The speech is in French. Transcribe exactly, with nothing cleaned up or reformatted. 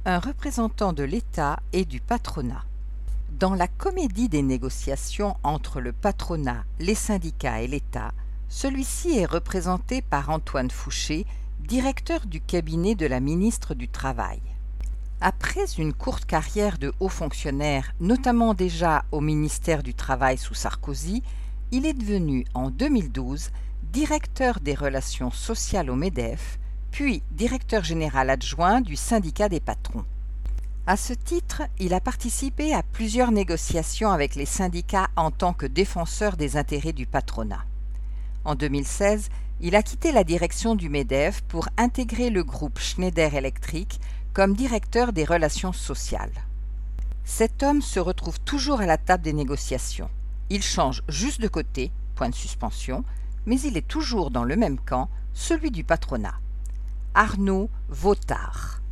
un représentant de l'État et du patronat. Dans la comédie des négociations entre le patronat, les syndicats et l'État, celui-ci est représenté par Antoine Fouché, directeur du cabinet de la ministre du Travail. Après une courte carrière de haut fonctionnaire, notamment déjà au ministère du Travail sous Sarkozy, il est devenu en deux mille douze directeur des relations sociales au MEDEF, puis directeur général adjoint du syndicat des patrons. À ce titre, il a participé à plusieurs négociations avec les syndicats en tant que défenseur des intérêts du patronat. En deux mille seize, il a quitté la direction du MEDEF pour intégrer le groupe Schneider Electric comme directeur des relations sociales. Cet homme se retrouve toujours à la table des négociations. Il change juste de côté, point de suspension, mais il est toujours dans le même camp, celui du patronat. Arnaud Vautard.